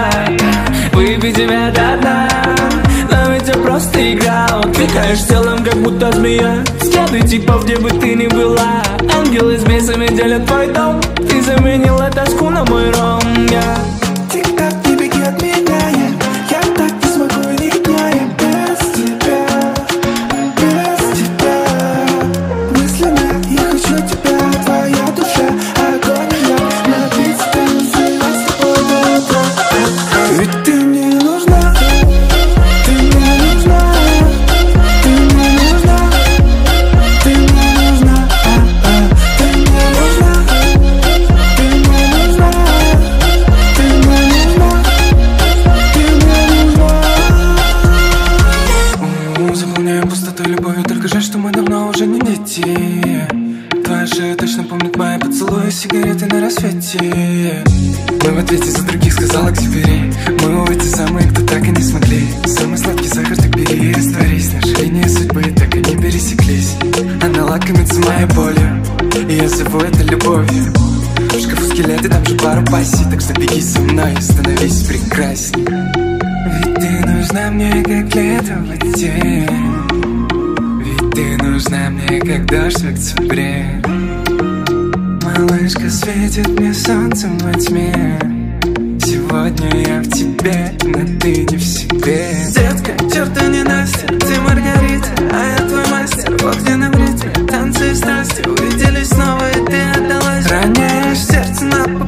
выпить тебя до дна. Но ведь это просто игра, вот кликаешь телом, как будто змея. Взгляды типа, где бы ты ни была. Ангелы с бесами делят твой дом. Ты заменила тоску на мой ром, yeah. Тик-так, не беги от меня, я так не смогу ни дня, я без тебя, без тебя. Мысленно я хочу тебя, твоя душа, агония. Напить тебя, с тобой до утра. Ведь ты мне нужна, ты мне нужна, ты мне нужна, ты мне нужна, ты мне нужна, ты мне нужна, ты мне нужна, ты мне нужна. Заполняем пустоту любовью, только жаль, что мы давно уже не дети. Твоя шея точно помнит мои поцелуи, сигареты на рассвете. Мы в ответе за других, сказала к себе. Мы увы, те самые, кто так и не смогли. Самый сладкий сахар, так бери и растворись. Наши линии судьбы так и не пересеклись. Она лакомится моей болью, и я зову это любовью. В шкафу скелеты, там же пару пассий. Так что беги со мной и становись прекрасней. Ведь ты нужна мне, как лето в воде. Ведь ты нужна мне, как дождь в октябре. Малышка светит мне солнцем во тьме. Сегодня я в тебе, но ты не в себе. Детка, черта не Настя, ты Маргарита, а я твой мастер в огненном ритме. Танцы и страсти увиделись снова, и ты отдалась. Роняешь сердце на пол.